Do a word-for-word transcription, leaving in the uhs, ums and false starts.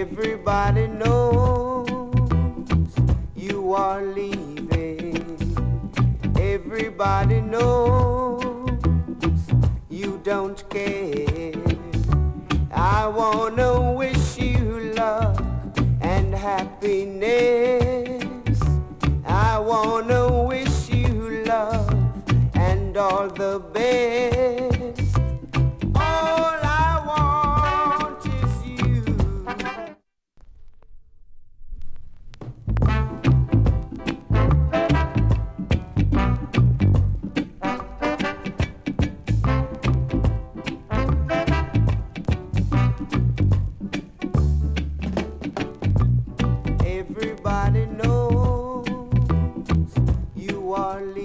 Everybody knows you are leaving. Everybody knows you don't care. I wanna wish you luck and happiness. I wanna wish you love and all the best. All I want is you. Everybody knows you are leaving.